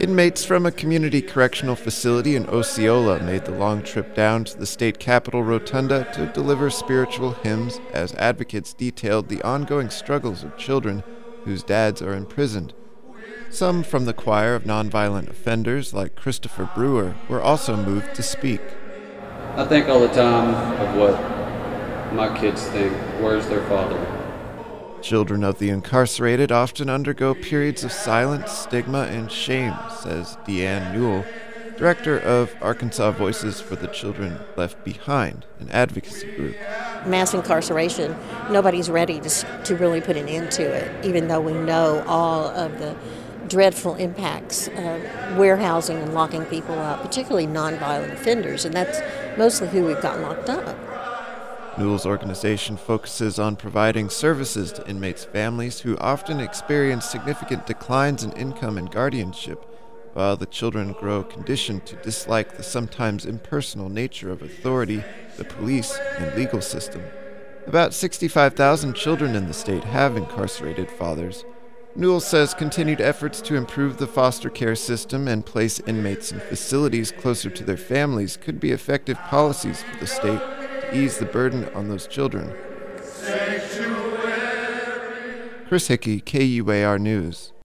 Inmates from a community correctional facility in Osceola made the long trip down to the state capitol rotunda to deliver spiritual hymns as advocates detailed the ongoing struggles of children whose dads are imprisoned. Some from the choir of nonviolent offenders, like Christopher Brewer, were also moved to speak. I think all the time of what my kids think. Where's their father? Children of the incarcerated often undergo periods of silence, stigma, and shame, says Deanne Newell, director of Arkansas Voices for the Children Left Behind, an advocacy group. Mass incarceration, nobody's ready to really put an end to it, even though we know all of the dreadful impacts of warehousing and locking people up, particularly nonviolent offenders, and that's mostly who we've got locked up. Newell's organization focuses on providing services to inmates' families who often experience significant declines in income and guardianship, while the children grow conditioned to dislike the sometimes impersonal nature of authority, the police, and legal system. About 65,000 children in the state have incarcerated fathers. Newell says continued efforts to improve the foster care system and place inmates in facilities closer to their families could be effective policies for the state to ease the burden on those children. Chris Hickey, KUAR News.